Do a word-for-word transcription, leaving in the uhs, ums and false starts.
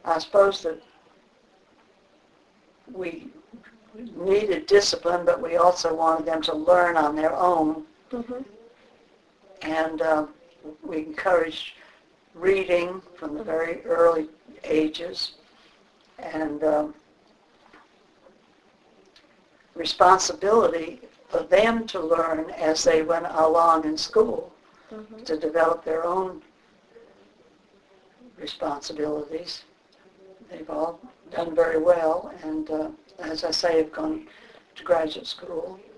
I suppose that we needed discipline, but we also wanted them to learn on their own. Mm-hmm. And uh, we encouraged reading from the very early ages, and um, responsibility for them to learn as they went along in school, Mm-hmm. to develop their own responsibilities. They've all done very well, and uh, as I say, have gone to graduate school.